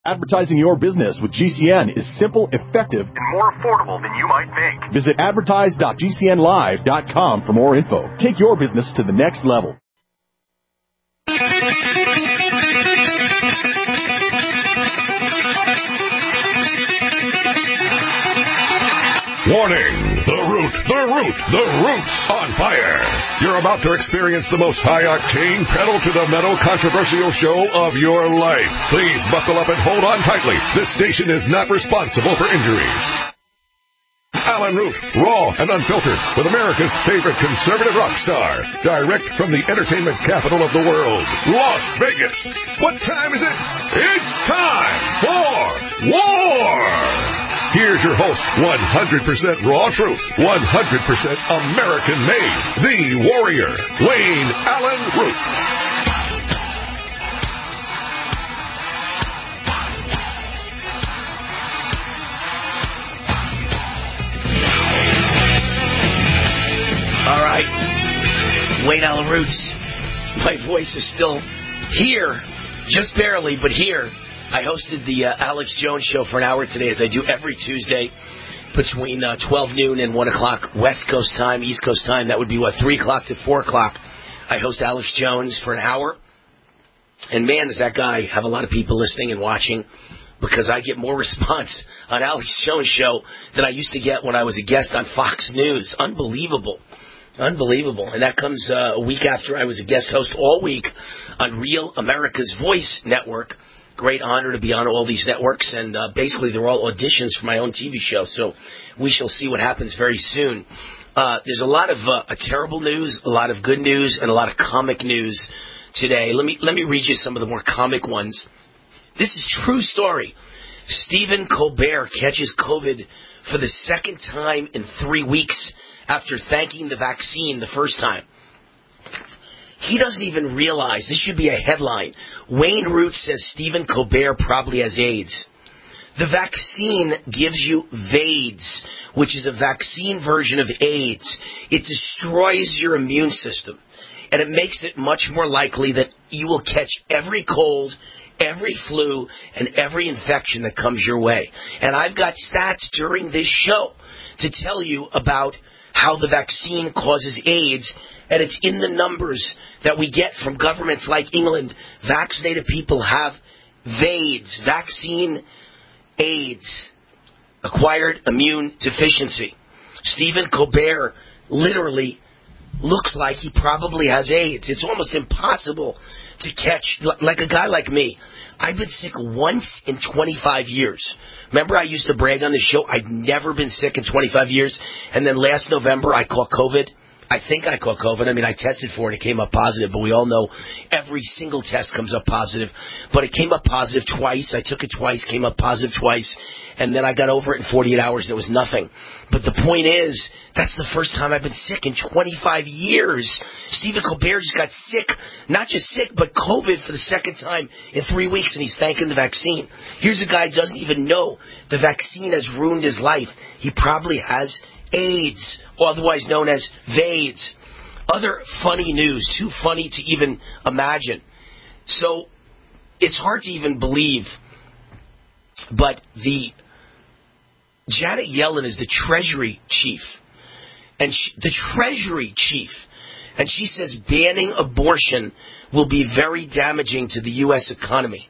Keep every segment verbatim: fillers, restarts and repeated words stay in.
Advertising your business with G C N is simple, effective, and more affordable than you might think. Visit advertise dot g c n live dot com for more info. Take your business to the next level. Warning! The Root, the Root, the Root's on fire! You're about to experience the most high-octane, pedal-to-the-metal controversial show of your life. Please buckle up and hold on tightly. This station is not responsible for injuries. Alan Root, raw and unfiltered, with America's favorite conservative rock star, direct from the entertainment capital of the world, Las Vegas. What time is it? It's time for war! Here's your host, one hundred percent raw truth, one hundred percent American-made, the warrior, Wayne Allen Root. All right, Wayne Allen Roots. My voice is still here, just barely, but here. I hosted the uh, Alex Jones Show for an hour today, as I do every Tuesday between uh, twelve noon and one o'clock West Coast time, East Coast time. That would be, what, three o'clock to four o'clock. I host Alex Jones for an hour. And, man, does that guy have a lot of people listening and watching, because I get more response on Alex Jones Show than I used to get when I was a guest on Fox News. Unbelievable. Unbelievable. And that comes uh, a week after I was a guest host all week on Real America's Voice Network. Great honor to be on all these networks, and uh, basically they're all auditions for my own T V show, so we shall see what happens very soon. Uh, there's a lot of uh, a terrible news, a lot of good news, and a lot of comic news today. Let me let me read you some of the more comic ones. This is true story. Stephen Colbert catches COVID for the second time in three weeks after thanking the vaccine the first time. He doesn't even realize, this should be a headline, Wayne Root says Stephen Colbert probably has AIDS. The vaccine gives you VAIDS, which is a vaccine version of AIDS. It destroys your immune system, and it makes it much more likely that you will catch every cold, every flu, and every infection that comes your way. And I've got stats during this show to tell you about how the vaccine causes AIDS, and it's in the numbers that we get from governments like England. Vaccinated people have VAIDS, vaccine AIDS, acquired immune deficiency. Stephen Colbert literally looks like he probably has AIDS. It's almost impossible to catch, like a guy like me. I've been sick once in twenty-five years. Remember, I used to brag on the show, I'd never been sick in twenty-five years, and then last November I caught COVID. I think I caught COVID. I mean, I tested for it. It came up positive, but we all know every single test comes up positive. But it came up positive twice. I took it twice, came up positive twice, and then I got over it in forty-eight hours. There was nothing. But the point is, that's the first time I've been sick in twenty-five years. Stephen Colbert just got sick, not just sick, but COVID for the second time in three weeks, and he's thanking the vaccine. Here's a guy who doesn't even know the vaccine has ruined his life. He probably has AIDS, otherwise known as VAIDS. Other funny news, too funny to even imagine. So it's hard to even believe, but the Janet Yellen is the Treasury chief, and she, the Treasury chief, and she says banning abortion will be very damaging to the U S economy.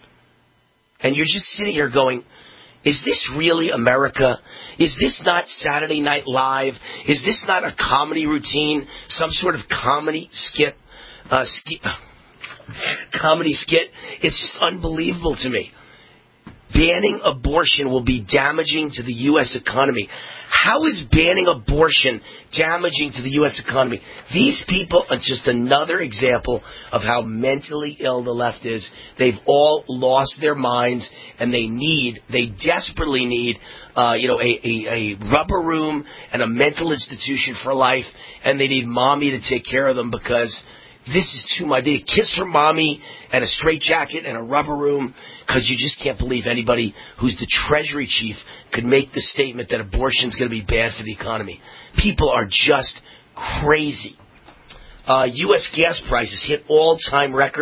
And you're just sitting here going, is this really America? Is this not Saturday Night Live? Is this not a comedy routine? Some sort of comedy skit? Uh, skit comedy skit? It's just unbelievable to me. Banning abortion will be damaging to the U S economy. How is banning abortion damaging to the U S economy? These people are just another example of how mentally ill the left is. They've all lost their minds, and they need, they desperately need, uh, you know, a, a, a rubber room and a mental institution for life, and they need mommy to take care of them, because this is too much. They need a kiss from mommy and a straitjacket and a rubber room, because you just can't believe anybody who's the Treasury chief could make the statement that abortion is going to be bad for the economy. People are just crazy. Uh, U S gas prices hit all-time record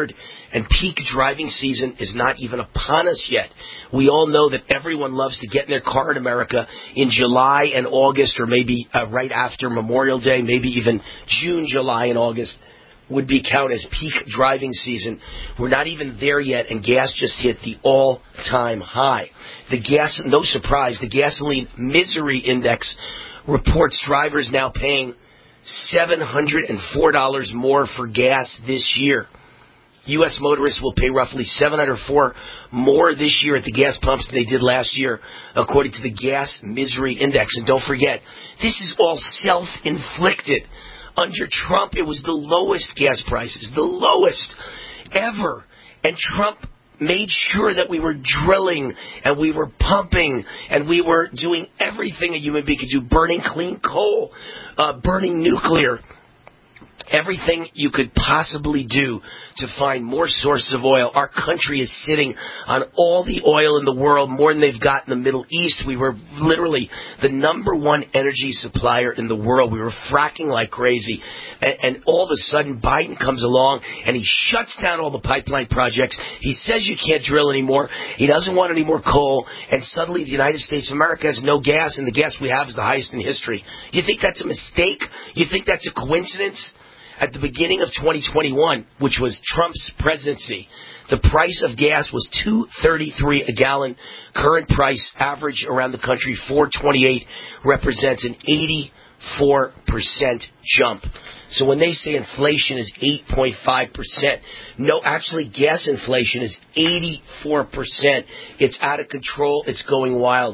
And peak driving season is not even upon us yet. We all know that everyone loves to get in their car in America in July and August, or maybe uh, right after Memorial Day, maybe even June, July, and August would be count as peak driving season. We're not even there yet, and gas just hit the all-time high. The gas, no surprise, the gasoline misery index reports drivers now paying seven hundred four dollars more for gas this year. U S motorists will pay roughly seven hundred four dollars more this year at the gas pumps than they did last year, according to the gas misery index. And don't forget, this is all self-inflicted. Under Trump, it was the lowest gas prices, the lowest ever. And Trump made sure that we were drilling and we were pumping and we were doing everything a human being could do, burning clean coal, uh, burning nuclear. Everything you could possibly do to find more sources of oil. Our country is sitting on all the oil in the world, more than they've got in the Middle East. We were literally the number one energy supplier in the world. We were fracking like crazy. And, and all of a sudden, Biden comes along and he shuts down all the pipeline projects. He says you can't drill anymore. He doesn't want any more coal. And suddenly the United States of America has no gas, and the gas we have is the highest in history. You think that's a mistake? You think that's a coincidence? At the beginning of twenty twenty-one, which was Trump's presidency, the price of gas was two thirty-three a gallon. Current price average around the country, four twenty-eight, represents an eighty-four percent jump. So when they say inflation is eight point five percent, no, actually gas inflation is eighty-four percent. It's out of control. It's going wild.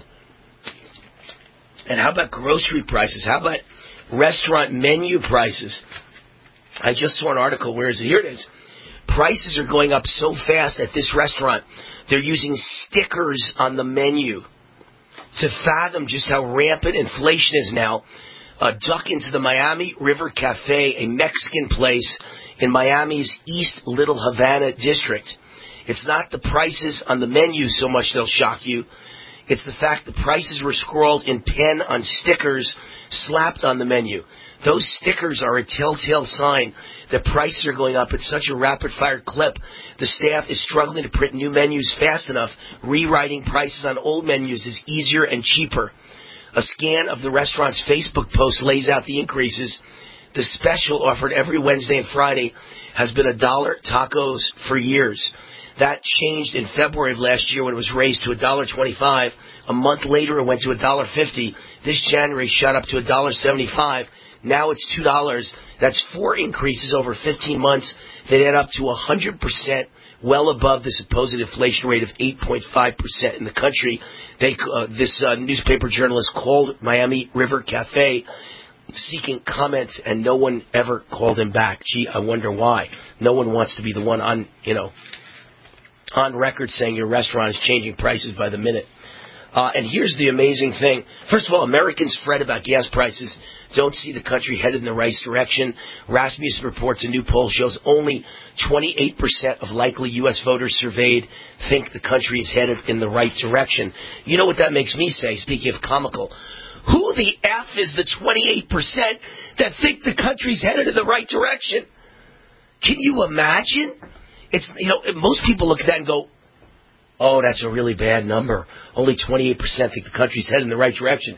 And how about grocery prices? How about restaurant menu prices? I just saw an article. Where is it? Here it is. Prices are going up so fast at this restaurant, they're using stickers on the menu. To fathom just how rampant inflation is now, uh, duck into the Miami River Cafe, a Mexican place in Miami's East Little Havana district. It's not the prices on the menu so much that'll shock you. It's the fact the prices were scrawled in pen on stickers slapped on the menu. Those stickers are a telltale sign that prices are going up at such a rapid-fire clip. The staff is struggling to print new menus fast enough. Rewriting prices on old menus is easier and cheaper. A scan of the restaurant's Facebook post lays out the increases. The special offered every Wednesday and Friday has been a dollar tacos for years. That changed in February of last year when it was raised to a dollar twenty-five. A month later, it went to a dollar fifty. This January, shot up to a dollar seventy-five. Now it's two dollars. That's four increases over fifteen months that add up to one hundred percent, well above the supposed inflation rate of eight point five percent in the country. They, uh, this uh, newspaper journalist called Miami River Cafe seeking comments, and no one ever called him back. Gee, I wonder why. No one wants to be the one on, you know, on record saying your restaurant is changing prices by the minute. Uh, and here's the amazing thing. First of all, Americans fret about gas prices, don't see the country headed in the right direction. Rasmussen reports a new poll shows only twenty-eight percent of likely U S voters surveyed think the country is headed in the right direction. You know what that makes me say, speaking of comical? Who the F is the twenty-eight percent that think the country's headed in the right direction? Can you imagine? It's, you know, most people look at that and go, oh, that's a really bad number. Only twenty-eight percent think the country's headed in the right direction.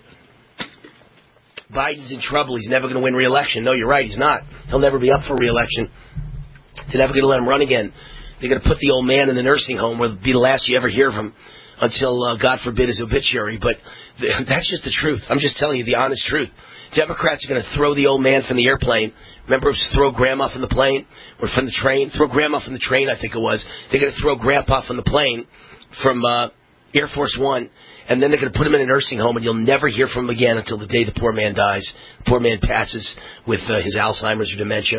Biden's in trouble. He's never going to win re-election. No, you're right. He's not. He'll never be up for re-election. They're never going to let him run again. They're going to put the old man in the nursing home, where it'll be the last you ever hear of him until, uh, God forbid, his obituary. But th- that's just the truth. I'm just telling you the honest truth. Democrats are going to throw the old man from the airplane. Remember, it was throw grandma from the plane? Or from the train? Throw grandma from the train, I think it was. They're going to throw grandpa from the plane from uh, Air Force One, and then they're going to put him in a nursing home, and you'll never hear from him again until the day the poor man dies. The poor man passes with uh, his Alzheimer's or dementia.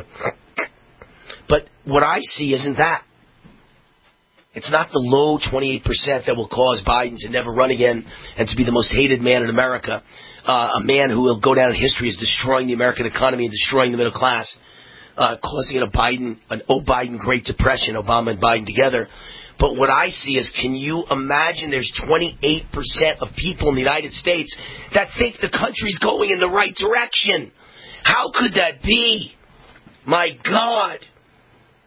But what I see isn't that. It's not the low twenty-eight percent that will cause Biden to never run again and to be the most hated man in America, uh, a man who will go down in history as destroying the American economy and destroying the middle class, uh, causing a Biden, an O-Biden Great Depression, Obama and Biden together. But what I see is, can you imagine there's twenty-eight percent of people in the United States that think the country's going in the right direction? How could that be? My God.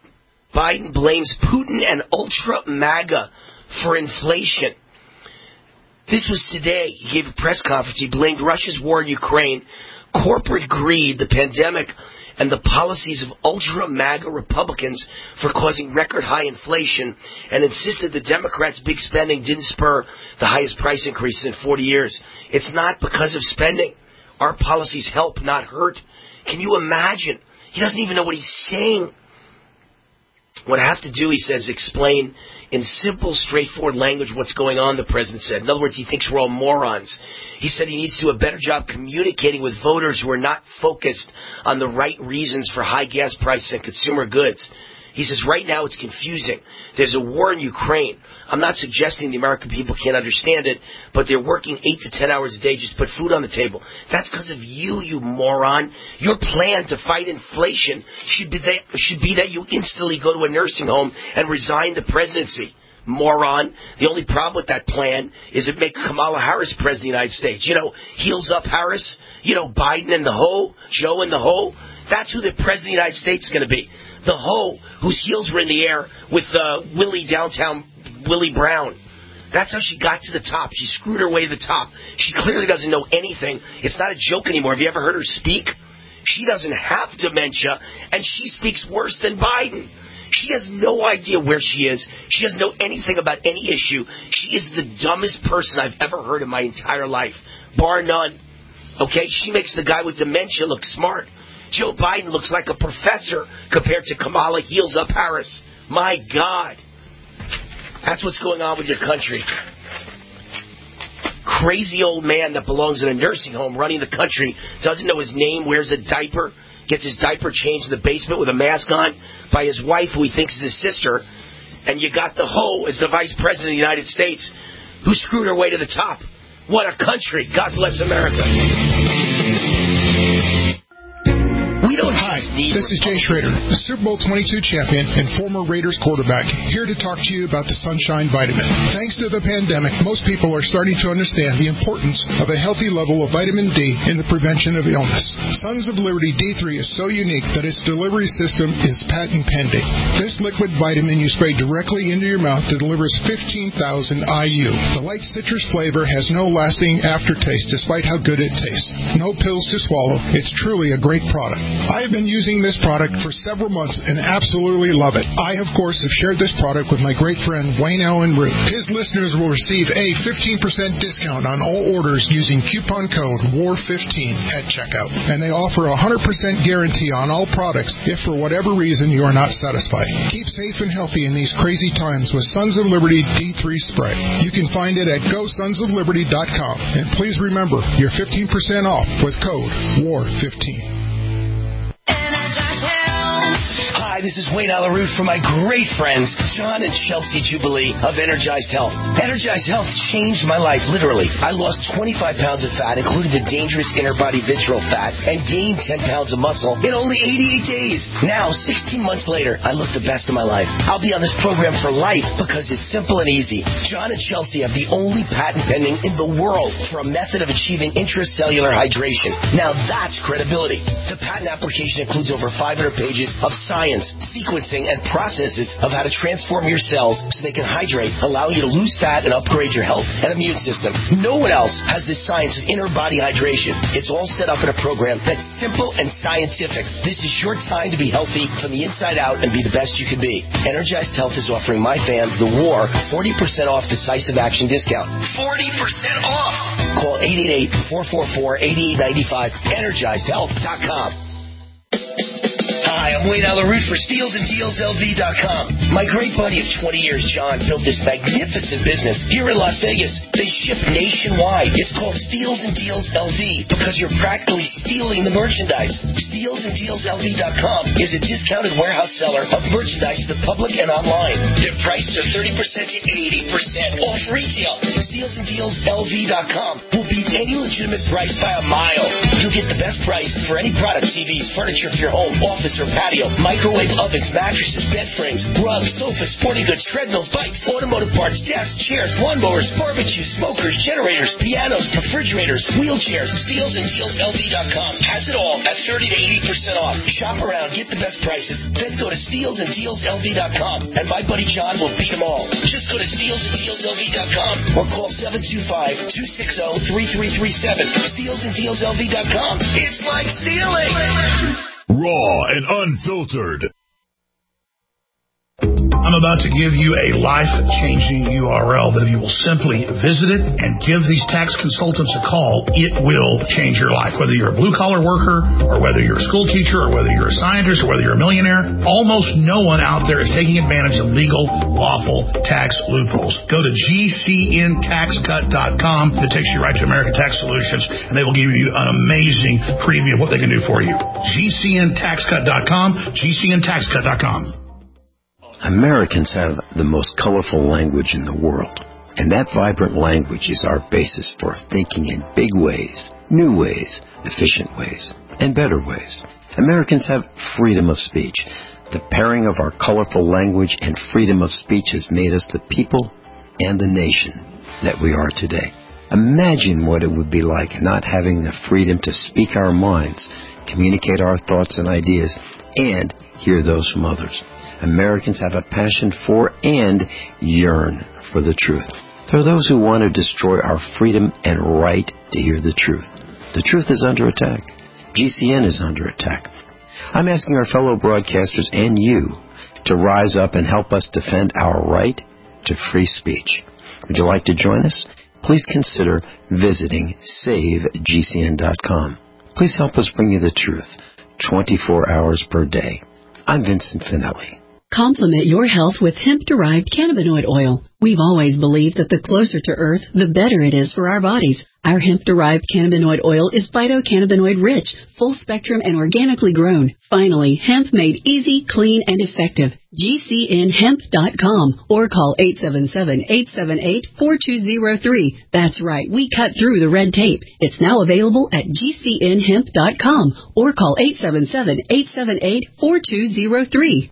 Biden blames Putin and ultra MAGA for inflation. This was today. He gave a press conference. He blamed Russia's war in Ukraine, corporate greed, the pandemic, and the policies of ultra MAGA Republicans for causing record high inflation, and insisted the Democrats' big spending didn't spur the highest price increases in forty years. It's not because of spending. Our policies help, not hurt. Can you imagine? He doesn't even know what he's saying. What I have to do, he says, explain in simple, straightforward language what's going on, the president said. In other words, he thinks we're all morons. He said he needs to do a better job communicating with voters who are not focused on the right reasons for high gas prices and consumer goods. He says right now it's confusing. There's a war in Ukraine. I'm not suggesting the American people can't understand it, but they're working eight to ten hours a day just to put food on the table. That's because of you, you moron. Your plan to fight inflation should be that, should be that you instantly go to a nursing home and resign the presidency. Moron. The only problem with that plan is it makes Kamala Harris president of the United States. You know, heels up Harris. You know, Biden and the hoe, Joe and the hoe. That's who the president of the United States is going to be. The hoe whose heels were in the air with uh, Willie downtown, Willie Brown. That's how she got to the top. She screwed her way to the top. She clearly doesn't know anything. It's not a joke anymore. Have you ever heard her speak? She doesn't have dementia, and she speaks worse than Biden. She has no idea where she is. She doesn't know anything about any issue. She is the dumbest person I've ever heard in my entire life, bar none. Okay? She makes the guy with dementia look smart. Joe Biden looks like a professor compared to Kamala Heels Up Harris. My God. That's what's going on with your country. Crazy old man that belongs in a nursing home running the country, doesn't know his name, wears a diaper, gets his diaper changed in the basement with a mask on by his wife, who he thinks is his sister. And you got the hoe as the vice president of the United States, who screwed her way to the top. What a country. God bless America. We don't Hi, this is Jay Schrader, the Super Bowl twenty-two champion and former Raiders quarterback, here to talk to you about the Sunshine Vitamin. Thanks to the pandemic, most people are starting to understand the importance of a healthy level of vitamin D in the prevention of illness. Sons of Liberty D three is so unique that its delivery system is patent pending. This liquid vitamin you spray directly into your mouth that delivers fifteen thousand I U. The light citrus flavor has no lasting aftertaste despite how good it tastes. No pills to swallow. It's truly a great product. I have been using this product for several months and absolutely love it. I, of course, have shared this product with my great friend Wayne Allen Root. His listeners will receive a fifteen percent discount on all orders using coupon code W A R fifteen at checkout. And they offer a one hundred percent guarantee on all products if for whatever reason you are not satisfied. Keep safe and healthy in these crazy times with Sons of Liberty D three Spray. You can find it at go sons of liberty dot com. And please remember, you're fifteen percent off with code W A R fifteen. Hi, this is Wayne Allen Root for my great friends, John and Chelsea Jubilee of Energized Health. Energized Health changed my life, literally. I lost twenty-five pounds of fat, including the dangerous inner body visceral fat, and gained ten pounds of muscle in only eighty-eight days. Now, sixteen months later, I look the best of my life. I'll be on this program for life because it's simple and easy. John and Chelsea have the only patent pending in the world for a method of achieving intracellular hydration. Now that's credibility. The patent application includes over five hundred pages of science, sequencing, and processes of how to transform your cells so they can hydrate, allowing you to lose fat and upgrade your health and immune system. No one else has this science of inner body hydration. It's all set up in a program that's simple and scientific. This is your time to be healthy from the inside out and be the best you can be. Energized Health is offering my fans, the war, forty percent off decisive action discount. forty percent off! Call eight eight eight, four four four, eight eight nine five, energized health dot com. Hi, I'm Wayne Allen Root for Steals and Deals L V dot com. My great buddy of twenty years, John, built this magnificent business here in Las Vegas. They ship nationwide. It's called Steals and Deals L V because you're practically stealing the merchandise. Steals and Deals L V dot com is a discounted warehouse seller of merchandise to the public and online. Their prices are thirty percent to eighty percent off retail. Steals and Deals L V dot com will beat any legitimate price by a mile. You'll get the best price for any product, T Vs, furniture for your home, office, or patio, microwave ovens, mattresses, bed frames, rugs, sofas, sporting goods, treadmills, bikes, automotive parts, desks, chairs, lawnmowers, barbecues, smokers, generators, pianos, refrigerators, wheelchairs. Steels and Deals L V dot com has it all at thirty to eighty percent off. Shop around, get the best prices, then go to Steels and Deals L V dot com, and my buddy John will beat them all. Just go to Steels and Deals L V dot com or call seven two five, two six zero, three three three seven. Steels and Deals L V dot com. It's like stealing. Raw and unfiltered. I'm about to give you a life-changing U R L that if you will simply visit it and give these tax consultants a call, it will change your life. Whether you're a blue-collar worker or whether you're a school teacher or whether you're a scientist or whether you're a millionaire, almost no one out there is taking advantage of legal, lawful tax loopholes. Go to G C N tax cut dot com. It takes you right to American Tax Solutions, and they will give you an amazing preview of what they can do for you. G C N tax cut dot com, G C N tax cut dot com. Americans have the most colorful language in the world, and that vibrant language is our basis for thinking in big ways, new ways, efficient ways, and better ways. Americans have freedom of speech. The pairing of our colorful language and freedom of speech has made us the people and the nation that we are today. Imagine what it would be like not having the freedom to speak our minds, communicate our thoughts and ideas, and hear those from others. Americans have a passion for and yearn for the truth. There are those who want to destroy our freedom and right to hear the truth. The truth is under attack. G C N is under attack. I'm asking our fellow broadcasters and you to rise up and help us defend our right to free speech. Would you like to join us? Please consider visiting save G C N dot com. Please help us bring you the truth twenty-four hours per day. I'm Vincent Finelli. Complement your health with hemp-derived cannabinoid oil. We've always believed that the closer to Earth, the better it is for our bodies. Our hemp-derived cannabinoid oil is phytocannabinoid-rich, full-spectrum, and organically grown. Finally, hemp made easy, clean, and effective. G C N hemp dot com or call eight seven seven, eight seven eight, four two zero three. That's right, we cut through the red tape. It's now available at G C N hemp dot com or call eight seven seven, eight seven eight, four two zero three.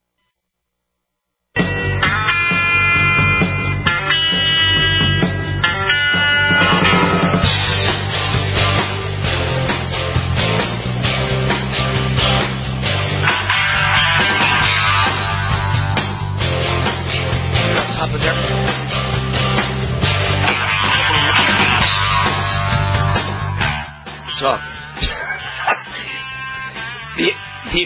Up. the, the,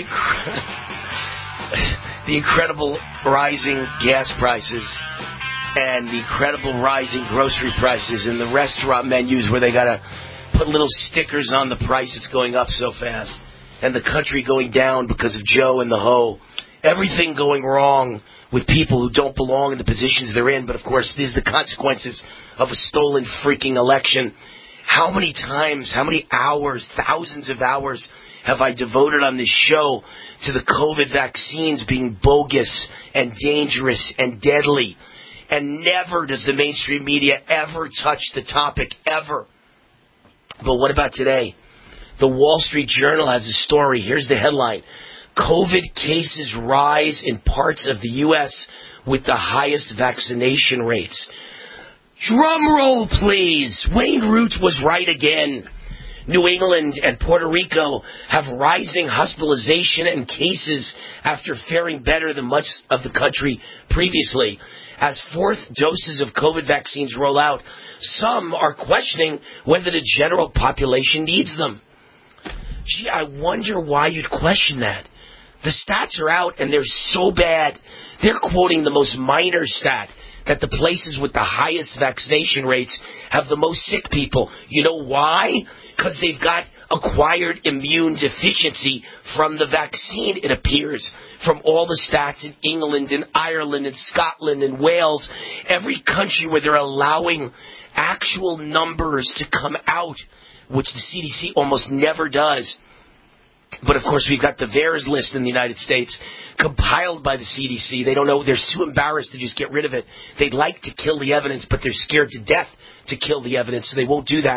the incredible rising gas prices and the incredible rising grocery prices and the restaurant menus where they got to put little stickers on the price it's going up so fast, and the country going down because of Joe and the Ho. Everything going wrong with people who don't belong in the positions they're in, but of course these are the consequences of a stolen freaking election. How many times, how many hours, thousands of hours have I devoted on this show to the COVID vaccines being bogus and dangerous and deadly? And never does the mainstream media ever touch the topic, ever. But what about today? The Wall Street Journal has a story. Here's the headline. COVID cases rise in parts of the U S with the highest vaccination rates. Drum roll, please. Wayne Root was right again. New England and Puerto Rico have rising hospitalization and cases after faring better than much of the country previously. As fourth doses of COVID vaccines roll out, some are questioning whether the general population needs them. Gee, I wonder why you'd question that. The stats are out and they're so bad. They're quoting the most minor stat, that the places with the highest vaccination rates have the most sick people. You know why? Because they've got acquired immune deficiency from the vaccine, it appears, from all the stats in England and Ireland and Scotland and Wales, every country where they're allowing actual numbers to come out, which the C D C almost never does. But, of course, we've got the VAERS list in the United States, compiled by the C D C. They don't know. They're too embarrassed to just get rid of it. They'd like to kill the evidence, but they're scared to death to kill the evidence, so they won't do that.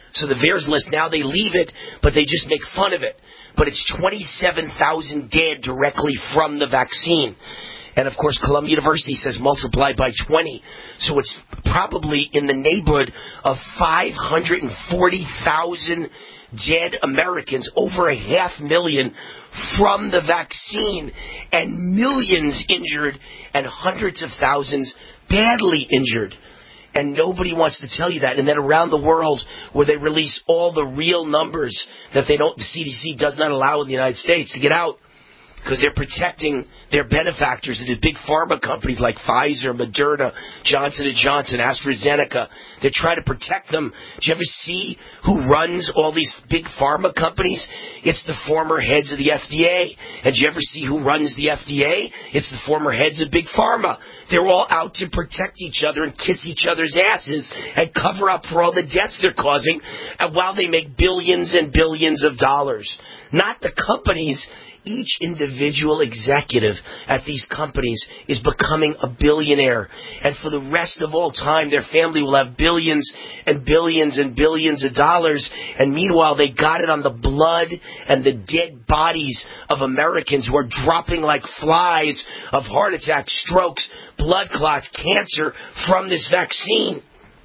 So the V A E R S list, now they leave it, but they just make fun of it. But it's twenty-seven thousand dead directly from the vaccine. And, of course, Columbia University says multiply by twenty. So it's probably in the neighborhood of five hundred forty thousand dead Americans, over a half million from the vaccine, and millions injured and hundreds of thousands badly injured. And nobody wants to tell you that. And then around the world, where they release all the real numbers that they don't, the C D C does not allow in the United States to get out, because they're protecting their benefactors, the big pharma companies like Pfizer, Moderna, Johnson and Johnson, AstraZeneca. They're trying to protect them. Do you ever see who runs all these big pharma companies? It's the former heads of the F D A. And do you ever see who runs the F D A? It's the former heads of big pharma. They're all out to protect each other and kiss each other's asses and cover up for all the deaths they're causing, and while they make billions and billions of dollars. Not the companies. Each individual executive at these companies is becoming a billionaire. And for the rest of all time, their family will have billions and billions and billions of dollars. And meanwhile, they got it on the blood and the dead bodies of Americans who are dropping like flies of heart attacks, strokes, blood clots, cancer from this vaccine.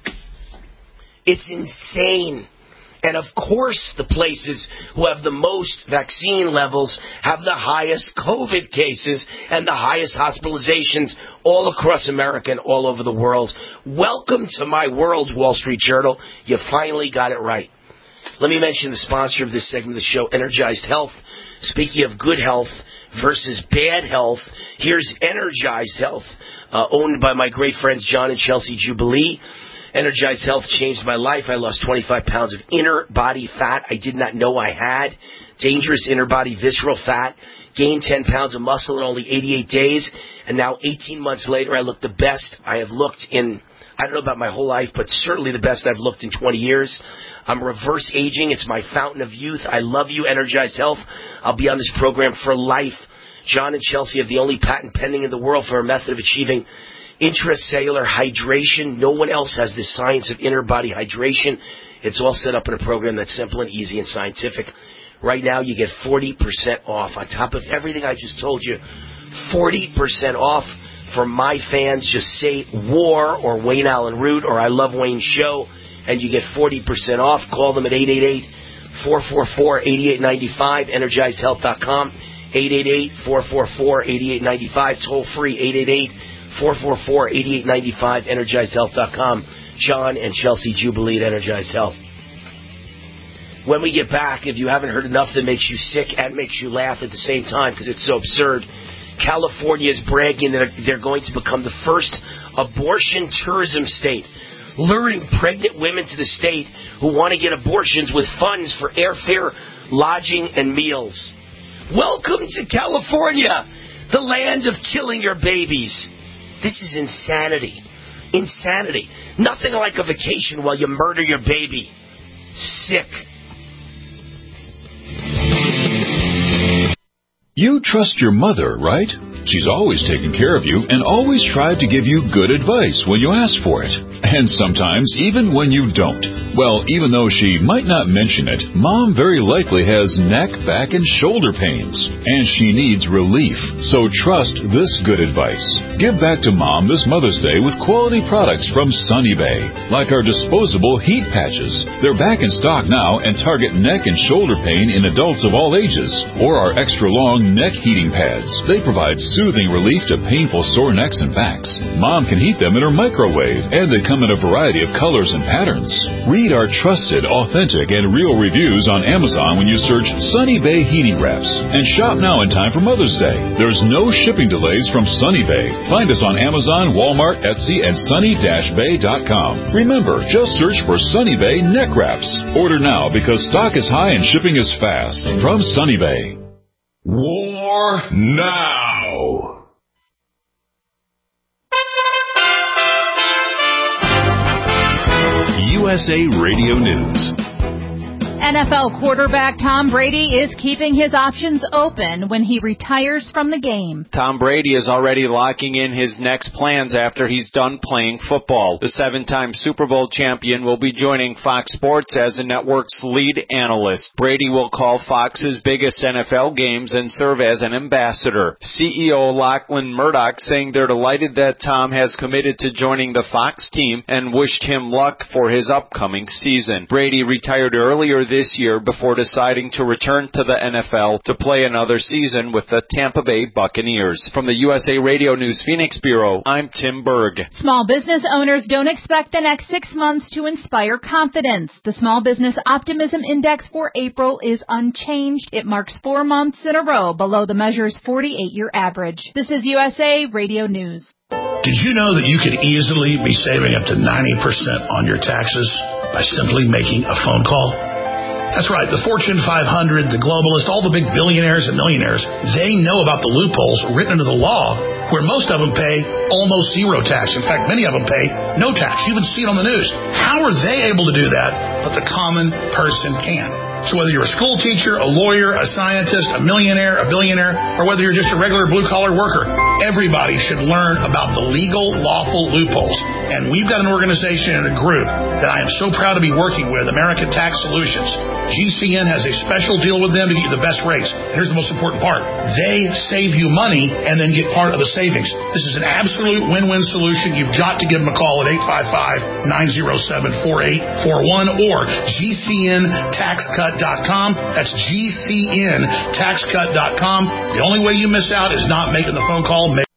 It's insane. And, of course, the places who have the most vaccine levels have the highest COVID cases and the highest hospitalizations all across America and all over the world. Welcome to my world, Wall Street Journal. You finally got it right. Let me mention the sponsor of this segment of the show, Energized Health. Speaking of good health versus bad health, here's Energized Health, uh, owned by my great friends John and Chelsea Jubilee. Energized Health changed my life. I lost twenty-five pounds of inner body fat I did not know I had. Dangerous inner body visceral fat. Gained ten pounds of muscle in only eighty-eight days. And now eighteen months later, I look the best I have looked in, I don't know about my whole life, but certainly the best I've looked in twenty years. I'm reverse aging. It's my fountain of youth. I love you, Energized Health. I'll be on this program for life. John and Chelsea have the only patent pending in the world for a method of achieving intracellular hydration. No one else has this science of inner body hydration. It's all set up in a program that's simple and easy and scientific. Right now, you get forty percent off. On top of everything I just told you, forty percent off for my fans. Just say WAR or Wayne Allen Root or I Love Wayne Show, and you get forty percent off. Call them at eight eight eight, four four four, eight eight nine five, energized health dot com, eight eight eight, four four four, eight eight nine five, toll free, eight eight eight, four four four, eight eight nine five, energized health dot com. John and Chelsea Jubilee at Energized Health. When we get back, if you haven't heard enough that makes you sick and makes you laugh at the same time because it's so absurd, California is bragging that they're going to become the first abortion tourism state, luring pregnant women to the state who want to get abortions with funds for airfare, lodging, and meals. Welcome to California, the land of killing your babies. This is insanity. Insanity. Nothing like a vacation while you murder your baby. Sick. You trust your mother, right? She's always taken care of you and always tried to give you good advice when you ask for it. And sometimes even when you don't. Well, even though she might not mention it, Mom very likely has neck, back, and shoulder pains. And she needs relief. So trust this good advice. Give back to Mom this Mother's Day with quality products from Sunny Bay. Like our disposable heat patches. They're back in stock now and target neck and shoulder pain in adults of all ages. Or our extra long neck heating pads. They provide soothing relief to painful sore necks and backs. Mom can heat them in her microwave, and they come in a variety of colors and patterns. Read our trusted, authentic, and real reviews on Amazon when you search Sunny Bay Heating Wraps. And shop now in time for Mother's Day. There's no shipping delays from Sunny Bay. Find us on Amazon, Walmart, Etsy, and sunny dash bay dot com. Remember, just search for Sunny Bay Neck Wraps. Order now because stock is high and shipping is fast. From Sunny Bay. War now. U S A Radio News. N F L quarterback Tom Brady is keeping his options open when he retires from the game. Tom Brady is already locking in his next plans after he's done playing football. The seven-time Super Bowl champion will be joining Fox Sports as the network's lead analyst. Brady will call Fox's biggest N F L games and serve as an ambassador. C E O Lachlan Murdoch saying they're delighted that Tom has committed to joining the Fox team and wished him luck for his upcoming season. Brady retired earlier this year before deciding to return to the N F L to play another season with the Tampa Bay Buccaneers. From the U S A Radio News Phoenix Bureau, I'm Tim Berg. Small business owners don't expect the next six months to inspire confidence. The Small Business Optimism Index for April is unchanged. It marks four months in a row below the measure's forty-eight-year average. This is U S A Radio News. Did you know that you could easily be saving up to ninety percent on your taxes by simply making a phone call? That's right. The Fortune five hundred, the globalists, all the big billionaires and millionaires, they know about the loopholes written into the law where most of them pay almost zero tax. In fact, many of them pay no tax. You even see it on the news. How are they able to do that, but the common person can? So whether you're a school teacher, a lawyer, a scientist, a millionaire, a billionaire, or whether you're just a regular blue-collar worker, everybody should learn about the legal, lawful loopholes. And we've got an organization and a group that I am so proud to be working with, American Tax Solutions. G C N has a special deal with them to get you the best rates. And here's the most important part. They save you money and then get part of the savings. This is an absolute win-win solution. You've got to give them a call at eight five five, nine oh seven, four eight four one or G C N tax cut dot com. That's G C N tax cut dot com. The only way you miss out is not making the phone call. Make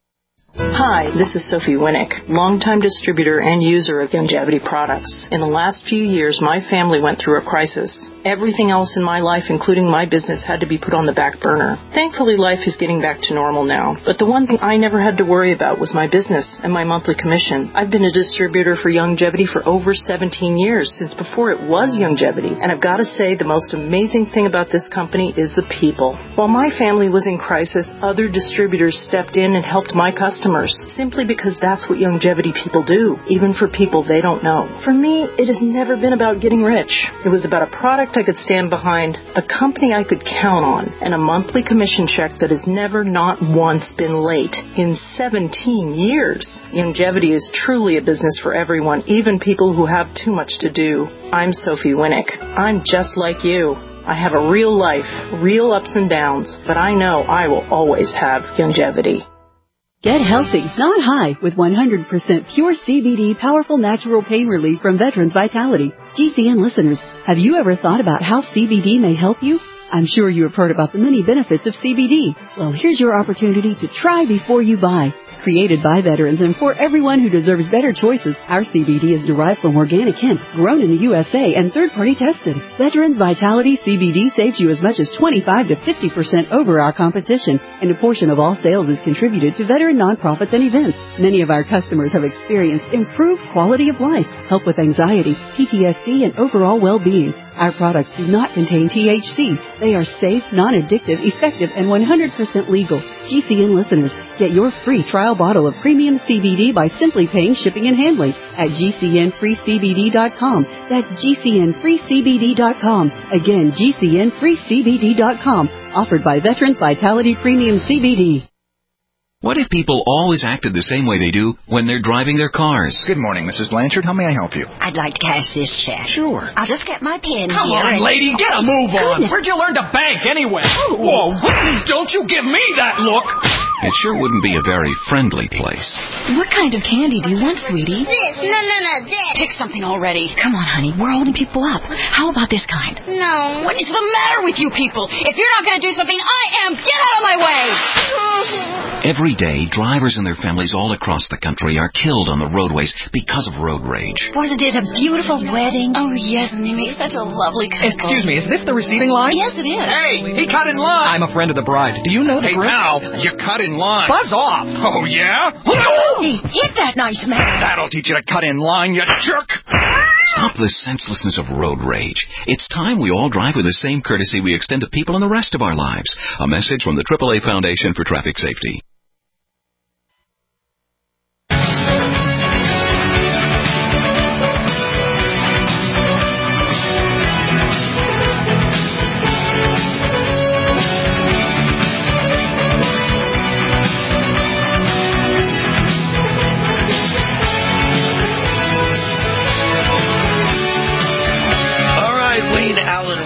Hi, this is Sophie Winnick, longtime distributor and user of Youngevity products. In the last few years, my family went through a crisis. Everything else in my life, including my business, had to be put on the back burner. Thankfully, life is getting back to normal now. But the one thing I never had to worry about was my business and my monthly commission. I've been a distributor for Youngevity for over seventeen years, since before it was Youngevity. And I've got to say, the most amazing thing about this company is the people. While my family was in crisis, other distributors stepped in and helped my customers, simply because that's what Youngevity people do, even for people they don't know. For me, it has never been about getting rich. It was about a product I could stand behind, a company I could count on, and a monthly commission check that has never, not once, been late in seventeen years. Youngevity is truly a business for everyone, even people who have too much to do. I'm Sophie Winnick. I'm just like you. I have a real life, real ups and downs, but I know I will always have Youngevity. Get healthy, not high, with one hundred percent pure C B D powerful natural pain relief from Veterans Vitality. G C N listeners, have you ever thought about how C B D may help you? I'm sure you have heard about the many benefits of C B D. Well, here's your opportunity to try before you buy. Created by veterans and for everyone who deserves better choices, our C B D is derived from organic hemp, grown in the U S A and third-party tested. Veterans Vitality C B D saves you as much as twenty-five to fifty percent over our competition, and a portion of all sales is contributed to veteran nonprofits and events. Many of our customers have experienced improved quality of life, help with anxiety, P T S D, and overall well-being. Our products do not contain T H C. They are safe, non-addictive, effective, and one hundred percent legal. G C N listeners, get your free trial bottle of premium C B D by simply paying shipping and handling at G C N free C B D dot com. That's G C N free C B D dot com. Again, G C N free C B D dot com. Offered by Veterans Vitality Premium C B D. What if people always acted the same way they do when they're driving their cars? Good morning, Missus Blanchard. How may I help you? I'd like to cash this check. Sure. I'll just get my pen Come here. on, and... lady, get a move on. Goodness. Where'd you learn to bank anyway? Oh. Whoa, don't you give me that look. It sure wouldn't be a very friendly place. What kind of candy do you want, sweetie? This. No, no, no, this. Pick something already. Come on, honey. We're holding people up. How about this kind? No. What is the matter with you people? If you're not going to do something, I am. Get out of my way. Every day, drivers and their families all across the country are killed on the roadways because of road rage. Wasn't it a beautiful wedding? Oh, yes, and they make such a lovely couple. Excuse me, is this the receiving line? Yes, it is. Hey, he cut in line. I'm a friend of the bride. Do you know the Hey, group? pal, you cut in line. Buzz off. Oh, yeah? Hey, hit that nice man. That'll teach you to cut in line, you jerk. Stop the senselessness of road rage. It's time we all drive with the same courtesy we extend to people in the rest of our lives. A message from the triple A Foundation for Traffic Safety.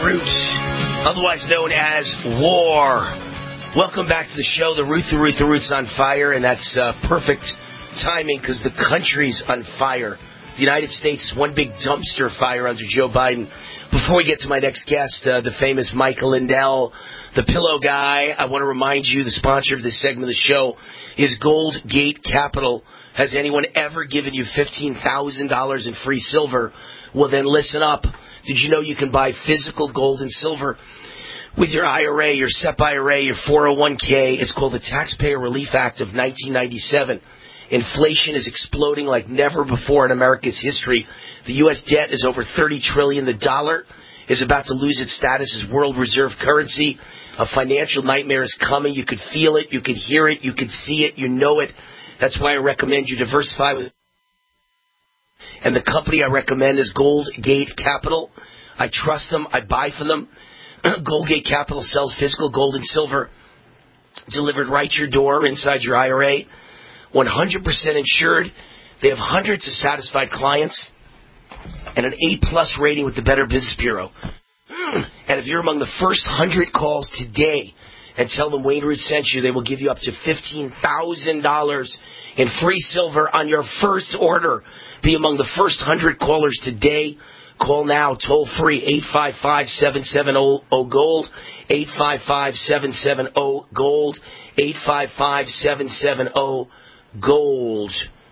Roots, otherwise known as War. Welcome back to the show, The Root, The Root, The Root's on fire, and that's uh, perfect timing because the country's on fire. The United States is one big dumpster fire under Joe Biden. Before we get to my next guest, uh, the famous Michael Lindell, the pillow guy, I want to remind you the sponsor of this segment of the show is Gold Gate Capital. Has anyone ever given you fifteen thousand dollars in free silver? Well, then listen up. Did you know you can buy physical gold and silver with your I R A, your S E P I R A, your four oh one k? It's called the Taxpayer Relief Act of nineteen ninety-seven. Inflation is exploding like never before in America's history. The U S debt is over thirty trillion dollars. The dollar is about to lose its status as world reserve currency. A financial nightmare is coming. You could feel it. You could hear it. You could see it. You know it. That's why I recommend you diversify with. And the company I recommend is Gold Gate Capital. I trust them. I buy from them. Gold Gate Capital sells physical gold and silver delivered right to your door inside your I R A. one hundred percent insured. They have hundreds of satisfied clients and an A-plus rating with the Better Business Bureau. And if you're among the first one hundred calls today and tell them Wayne Root sent you, they will give you up to fifteen thousand dollars in free silver on your first order. Be among the first one hundred callers today. Call now, toll free, eight five five, seven seven zero, GOLD, eight five five, seven seven zero, GOLD, eight five five, seven seven zero, GOLD.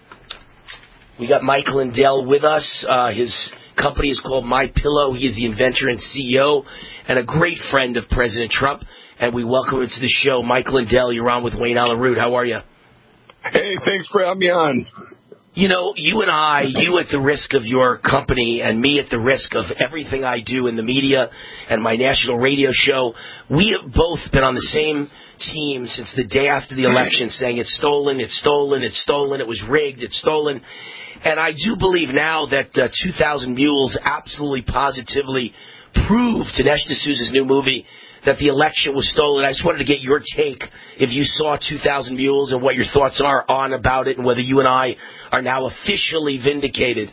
We got Michael Lindell with us. Uh, his company is called MyPillow. He is the inventor and C E O and a great friend of President Trump. And we welcome him to the show. Michael Lindell, you're on with Wayne Allen Root. How are you? Hey, thanks for having me on. You know, you and I, you at the risk of your company and me at the risk of everything I do in the media and my national radio show, we have both been on the same team since the day after the election saying it's stolen, it's stolen, it's stolen, it was rigged, it's stolen. And I do believe now that uh, two thousand Mules absolutely positively proved to Dinesh D'Souza's new movie that the election was stolen. I just wanted to get your take if you saw two thousand Mules and what your thoughts are on about it and whether you and I are now officially vindicated.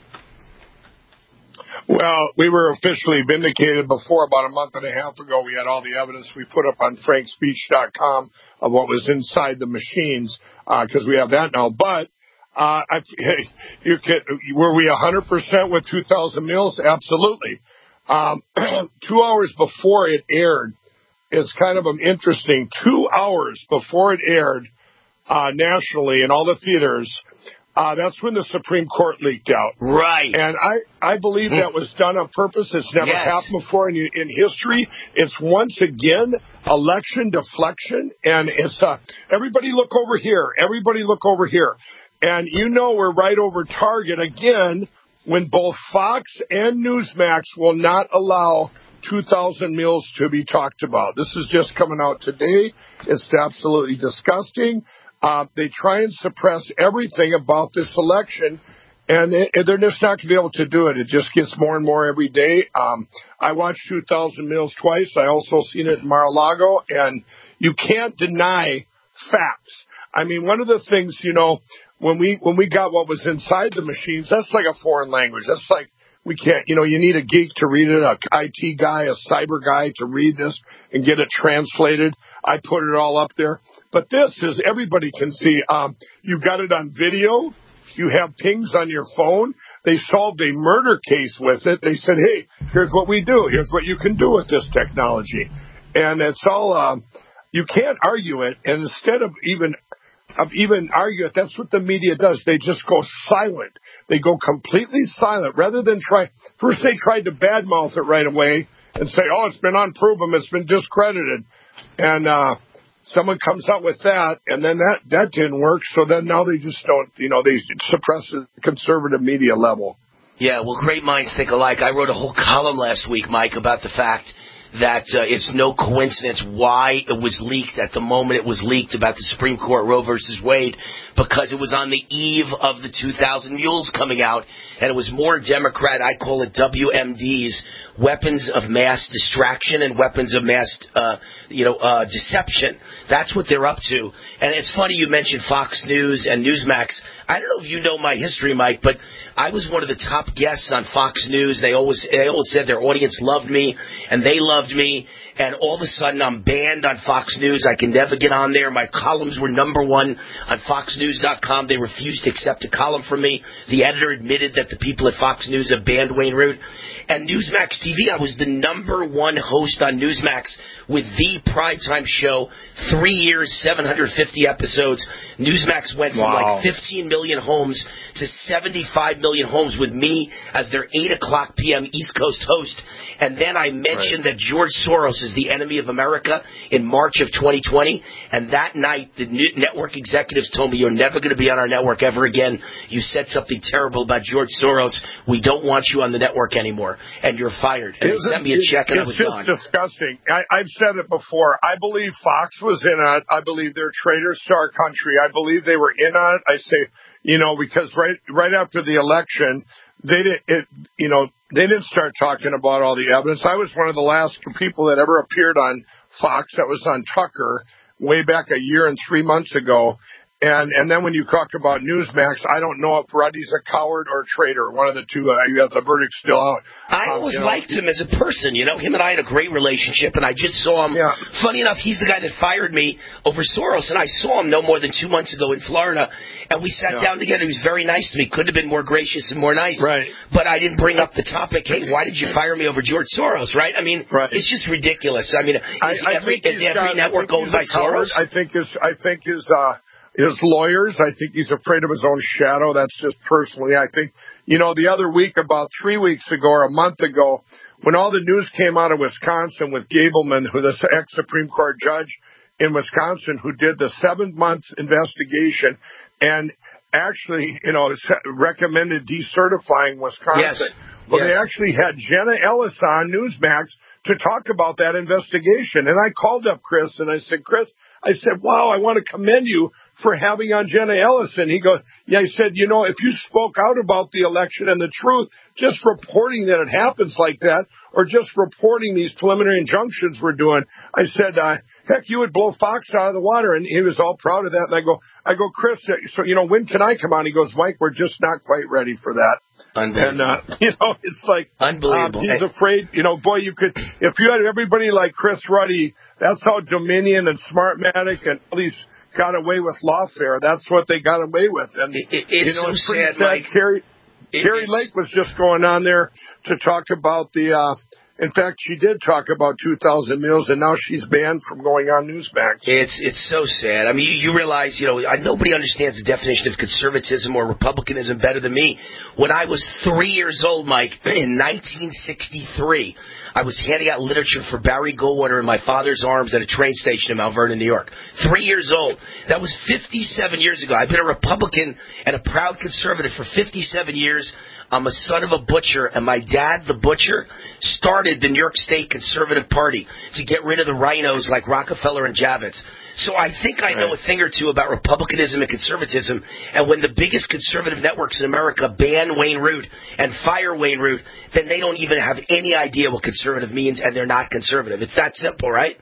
Well, we were officially vindicated before. About a month and a half ago, we had all the evidence we put up on frank speech dot com of what was inside the machines because uh, we have that now. But uh, I, you can, were we one hundred percent with two thousand Mules? Absolutely. Um, two hours before it aired, it's kind of an interesting. Two hours before it aired uh, nationally in all the theaters, uh, that's when the Supreme Court leaked out. Right. And I, I believe that was done on purpose. It's never yes. happened before in, in history. It's once again election deflection. And it's uh, everybody look over here. Everybody look over here. And you know we're right over target again when both Fox and Newsmax will not allow two thousand Mules to be talked about. This is just coming out today. It's absolutely disgusting. Uh, they try and suppress everything about this election, and they, they're just not going to be able to do it. It just gets more and more every day. Um, I watched two thousand Mules twice. I also seen it in Mar-a-Lago, and you can't deny facts. I mean, one of the things, you know, when we when we got what was inside the machines, that's like a foreign language. That's like, we can't, you know, you need a geek to read it, a I T guy, a cyber guy to read this and get it translated. I put it all up there. But this is, everybody can see, um, you got it on video. You have pings on your phone. They solved a murder case with it. They said, hey, here's what we do. Here's what you can do with this technology. And it's all, um, you can't argue it. And instead of even of even argue it, that's what the media does. They just go silent. They go completely silent rather than try. First, they tried to badmouth it right away and say, oh, it's been unproven, it's been discredited. And uh, someone comes out with that, and then that, that didn't work. So then now they just don't, you know, they suppress the conservative media level. Yeah, well, great minds think alike. I wrote a whole column last week, Mike, about the fact that uh, it's no coincidence why it was leaked at the moment it was leaked about the Supreme Court Roe versus Wade, because it was on the eve of the two thousand Mules coming out, and it was more Democrat, I call it W M Ds, weapons of mass distraction and weapons of mass, uh, you know, uh, deception. That's what they're up to. And it's funny you mentioned Fox News and Newsmax. I don't know if you know my history, Mike, but I was one of the top guests on Fox News. They always, they always said their audience loved me, and they loved me. And all of a sudden, I'm banned on Fox News. I can never get on there. My columns were number one on fox news dot com. They refused to accept a column from me. The editor admitted that the people at Fox News have banned Wayne Root. And Newsmax T V, I was the number one host on Newsmax with the primetime show. Three years, seven hundred fifty episodes. Newsmax went from Wow. like fifteen million homes to seventy-five million homes with me as their eight o'clock p.m. East Coast host. And then I mentioned Right. that George Soros is the enemy of America in March of twenty twenty. And that night, the new network executives told me, you're never going to be on our network ever again. You said something terrible about George Soros. We don't want you on the network anymore. And you're fired. And they sent me a check and I was It's gone. just disgusting. I, I've said it before. I believe Fox was in on it. I believe they're traitors to our country. I believe they were in on it. I say, you know, because right right after the election, they did it. You know, they didn't start talking about all the evidence. I was one of the last people that ever appeared on Fox. That was on Tucker way back a year and three months ago. And and then when you talk about Newsmax, I don't know if Ruddy's a coward or a traitor. One of the two. Uh, you have the verdict's still out. I Um, always you know, liked him as a person. You know, him and I had a great relationship, and I just saw him. Yeah. Funny enough, he's the guy that fired me over Soros, and I saw him no more than two months ago in Florida, and we sat Yeah. down together. He was very nice to me. Couldn't have been more gracious and more nice. Right. But I didn't bring up the topic, hey, why did you fire me over George Soros, right? I mean, Right. it's just ridiculous. I mean, is I, I every, think is he's every got- network I think owned by he's a coward. Soros? I think his, I think his, uh, his lawyers, I think he's afraid of his own shadow. That's just personally. I think, you know, the other week, about three weeks ago or a month ago, when all the news came out of Wisconsin with Gableman, who the ex-Supreme Court judge in Wisconsin, who did the seven-month investigation and actually, you know, recommended decertifying Wisconsin. Yes. Well, Yes. they actually had Jenna Ellis on Newsmax to talk about that investigation. And I called up Chris and I said, Chris, I said, wow, I want to commend you for having on Jenna Ellis. And he goes, yeah, I said, you know, if you spoke out about the election and the truth, just reporting that it happens like that, or just reporting these preliminary injunctions we're doing, I said, uh, heck, you would blow Fox out of the water. And he was all proud of that. And I go, I go, Chris, so, you know, when can I come on? He goes, Mike, we're just not quite ready for that. And, uh, you know, it's like, Unbelievable. Um, he's afraid, you know, boy, you could, if you had everybody like Chris Ruddy, that's how Dominion and Smartmatic and all these got away with lawfare. That's what they got away with. And, It- it- it's you know, so it's pretty sad, Mike. Carrie, It- Carrie it's- Lake was just going on there to talk about the, uh, in fact, she did talk about two thousand meals, and now she's banned from going on Newsmax. It's it's so sad. I mean, you, you realize, you know, I, nobody understands the definition of conservatism or republicanism better than me. When I was three years old, Mike, in nineteen sixty-three, I was handing out literature for Barry Goldwater in my father's arms at a train station in Mount Vernon, New York. Three years old. That was fifty-seven years ago. I've been a Republican and a proud conservative for fifty-seven years. I'm a son of a butcher, and my dad, the butcher, started the New York State Conservative Party to get rid of the rhinos like Rockefeller and Javits. So I think I know a thing or two about republicanism and conservatism, and when the biggest conservative networks in America ban Wayne Root and fire Wayne Root, then they don't even have any idea what conservative means, and they're not conservative. It's that simple, right?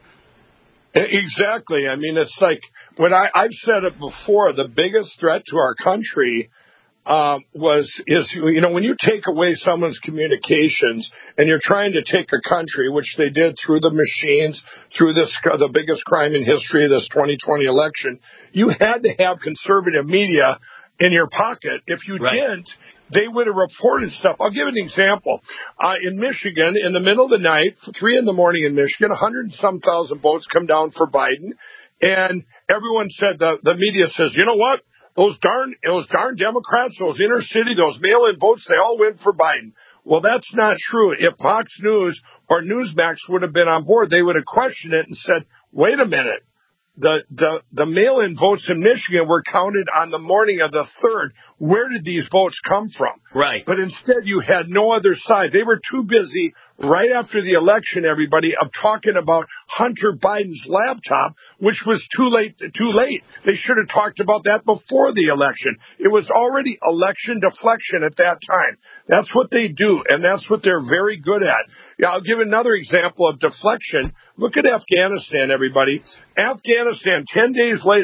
Exactly. I mean, it's like when I, I've said it before, the biggest threat to our country um, was, is, you know, when you take away someone's communications and you're trying to take a country, which they did through the machines, through this, the biggest crime in history of this twenty twenty election, you had to have conservative media in your pocket. If you Right. didn't, they would have reported stuff. I'll give an example. Uh, in Michigan, in the middle of the night, three in the morning in Michigan, a hundred and some thousand votes come down for Biden. And everyone said, the, the media says, you know what? Those darn, those darn Democrats, those inner city, those mail-in votes, they all went for Biden. Well, that's not true. If Fox News or Newsmax would have been on board, they would have questioned it and said, wait a minute. The, the, the mail-in votes in Michigan were counted on the morning of the third. Where did these votes come from? Right. But instead you had no other side. They were too busy right after the election, everybody, of talking about Hunter Biden's laptop, which was too late, too late. They should have talked about that before the election. It was already election deflection at that time. That's what they do, and that's what they're very good at. Yeah, I'll give another example of deflection. Look at Afghanistan, everybody. Afghanistan, ten days later,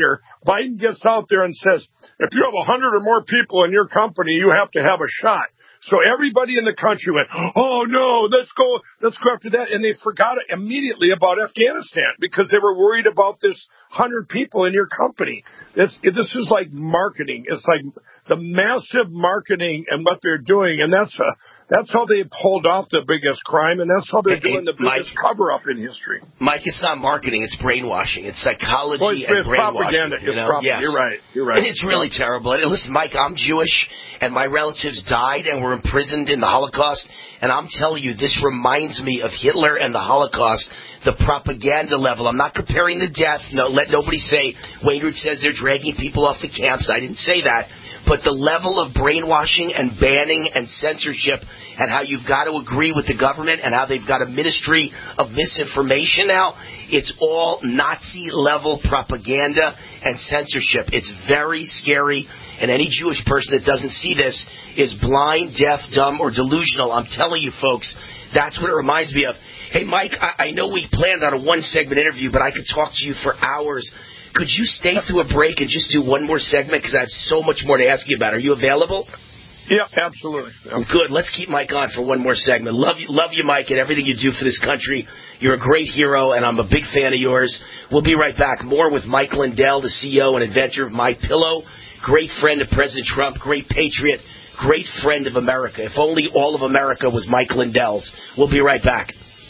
Biden gets out there and says, if you have a hundred or more people in your company, you have to have a shot. So everybody in the country went, oh, no, let's go let's go after that. And they forgot immediately about Afghanistan because they were worried about this hundred people in your company. This, this is like marketing. It's like the massive marketing and what they're doing. And that's a, that's how they pulled off the biggest crime, and that's how they're hey, doing the biggest Mike, cover-up in history. Mike, it's not marketing. It's brainwashing. It's psychology well, it's, and it's brainwashing. Propaganda. You it's know? propaganda. Yes. You're right. You're right. And it's really terrible. And listen, Mike, I'm Jewish, and my relatives died and were imprisoned in the Holocaust. And I'm telling you, this reminds me of Hitler and the Holocaust, the propaganda level. I'm not comparing the death. No, let nobody say, Wayne Root says they're dragging people off the camps. I didn't say that. But the level of brainwashing and banning and censorship and how you've got to agree with the government and how they've got a ministry of misinformation now, it's all Nazi-level propaganda and censorship. It's very scary, and any Jewish person that doesn't see this is blind, deaf, dumb, or delusional. I'm telling you, folks, that's what it reminds me of. Hey, Mike, I, I know we planned on a one-segment interview, but I could talk to you for hours. Could you stay through a break and just do one more segment? Because I have so much more to ask you about. Are you available? Yeah, absolutely. Well, good. Let's keep Mike on for one more segment. Love you, love you, Mike, and everything you do for this country. You're a great hero, and I'm a big fan of yours. We'll be right back. More with Mike Lindell, the C E O and inventor of MyPillow. Great friend of President Trump. Great patriot. Great friend of America. If only all of America was Mike Lindell's. We'll be right back.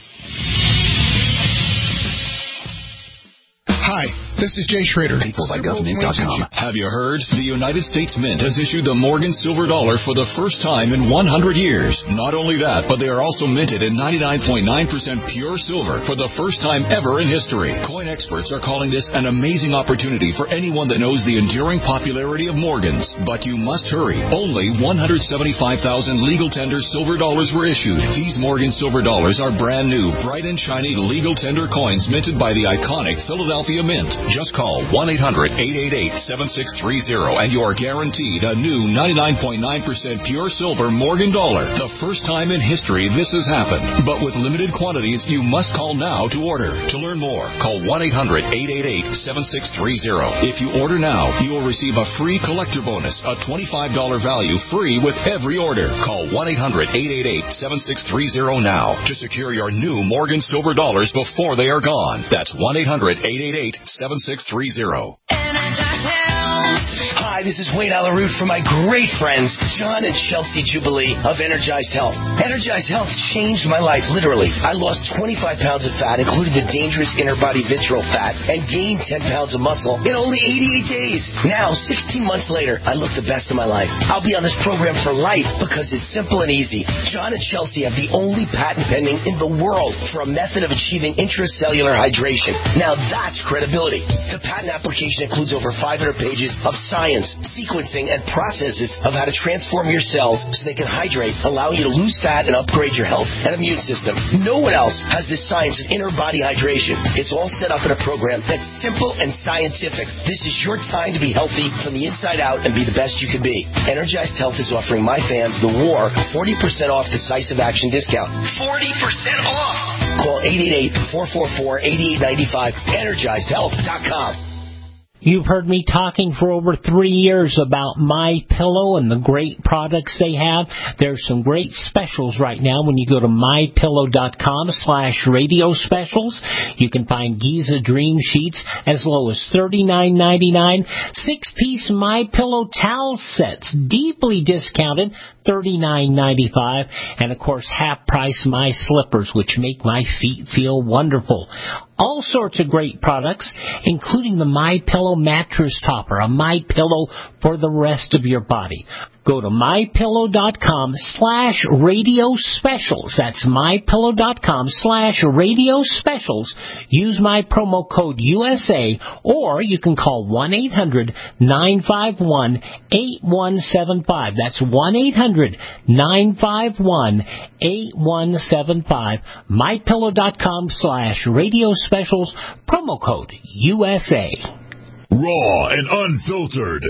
Hi, this is Jay Schrader. people by government dot com. Have you heard? The United States Mint has issued the Morgan Silver Dollar for the first time in one hundred years. Not only that, but they are also minted in ninety-nine point nine percent pure silver for the first time ever in history. Coin experts are calling this an amazing opportunity for anyone that knows the enduring popularity of Morgans. But you must hurry. Only one hundred seventy-five thousand legal tender silver dollars were issued. These Morgan Silver Dollars are brand new, bright and shiny legal tender coins minted by the iconic Philadelphia Mint. Just call one eight hundred eight eight eight seven six three zero and you are guaranteed a new ninety-nine point nine percent pure silver Morgan dollar. The first time in history this has happened. But with limited quantities, you must call now to order. To learn more, call one eight hundred eight eight eight seven six three zero. If you order now, you will receive a free collector bonus, a twenty-five dollars value free with every order. Call one eight hundred eight eight eight seven six three zero now to secure your new Morgan Silver Dollars before they are gone. That's one eight hundred eight eight eight seven six three zero. Hi, this is Wayne Alaroot for my great friends, John and Chelsea Jubilee of Energized Health. Energized Health changed my life, literally. I lost twenty-five pounds of fat, including the dangerous inner body visceral fat, and gained ten pounds of muscle in only eighty-eight days. Now, sixteen months later, I look the best of my life. I'll be on this program for life because it's simple and easy. John and Chelsea have the only patent pending in the world for a method of achieving intracellular hydration. Now that's credibility. The patent application includes over five hundred pages of science, sequencing, and processes of how to transform your cells so they can hydrate, allowing you to lose fat and upgrade your health and immune system. No one else has this science of inner body hydration. It's all set up in a program that's simple and scientific. This is your time to be healthy from the inside out and be the best you can be. Energized Health is offering my fans, The War, forty percent off decisive action discount. forty percent off! Call eight eight eight, four four four, eight eight nine five, energized health dot com. You've heard me talking for over three years about MyPillow and the great products they have. There's some great specials right now when you go to MyPillow.com slash radio specials. You can find Giza Dream Sheets as low as thirty-nine ninety-nine. Six-piece MyPillow towel sets, deeply discounted, thirty-nine ninety-five. And, of course, half-price My Slippers, which make my feet feel wonderful. All sorts of great products, including the MyPillow mattress topper, a MyPillow for the rest of your body. Go to MyPillow.com slash radio specials. That's MyPillow.com slash radio specials. Use my promo code U S A, or you can call one eight hundred nine five one eight one seven five. That's one eight hundred nine five one eight one seven five. MyPillow.com slash radio specials. Promo code U S A. Raw and unfiltered.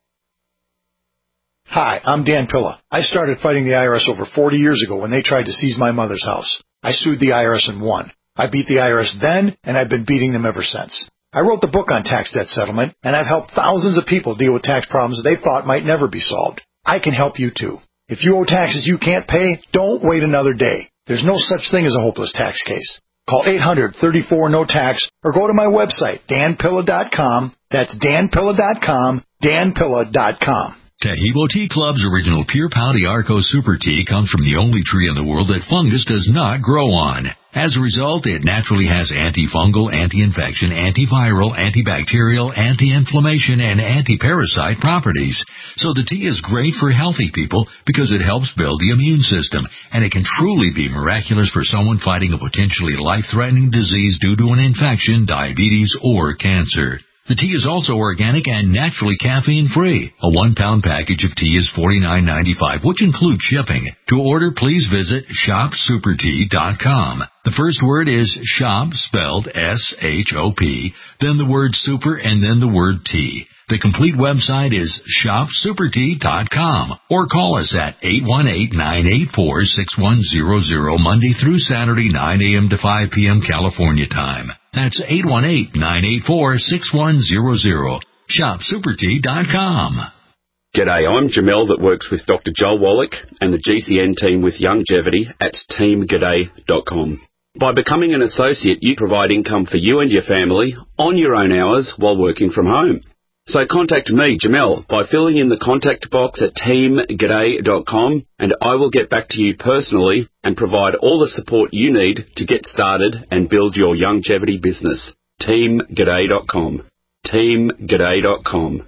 Hi, I'm Dan Pilla. I started fighting the I R S over forty years ago when they tried to seize my mother's house. I sued the I R S and won. I beat the I R S then, and I've been beating them ever since. I wrote the book on tax debt settlement, and I've helped thousands of people deal with tax problems they thought might never be solved. I can help you too. If you owe taxes you can't pay, don't wait another day. There's no such thing as a hopeless tax case. Call eight hundred, thirty-four, no tax or go to my website, dan pilla dot com. That's dan pilla dot com, dan pilla dot com. Taheebo Tea Club's original Pure Pouty Arco Super Tea comes from the only tree in the world that fungus does not grow on. As a result, it naturally has antifungal, anti-infection, antiviral, antibacterial, anti-inflammation, and anti-parasite properties. So the tea is great for healthy people because it helps build the immune system, and it can truly be miraculous for someone fighting a potentially life-threatening disease due to an infection, diabetes, or cancer. The tea is also organic and naturally caffeine-free. A one-pound package of tea is forty-nine ninety-five, which includes shipping. To order, please visit shop super tea dot com. The first word is shop, spelled S H O P, then the word super, and then the word tea. The complete website is shop super tea dot com, or call us at eight one eight, nine eight four, six one zero zero Monday through Saturday, nine a.m. to five p.m. California time. That's eight one eight, nine eight four, six one zero zero. shop super tea dot com. G'day, I'm Jamel that works with Doctor Joel Wallach and the G C N team with Longevity at team g'day dot com. By becoming an associate, you provide income for you and your family on your own hours while working from home. So contact me, Jamel, by filling in the contact box at team g'day dot com, and I will get back to you personally and provide all the support you need to get started and build your longevity business. team g'day dot com. team g'day dot com.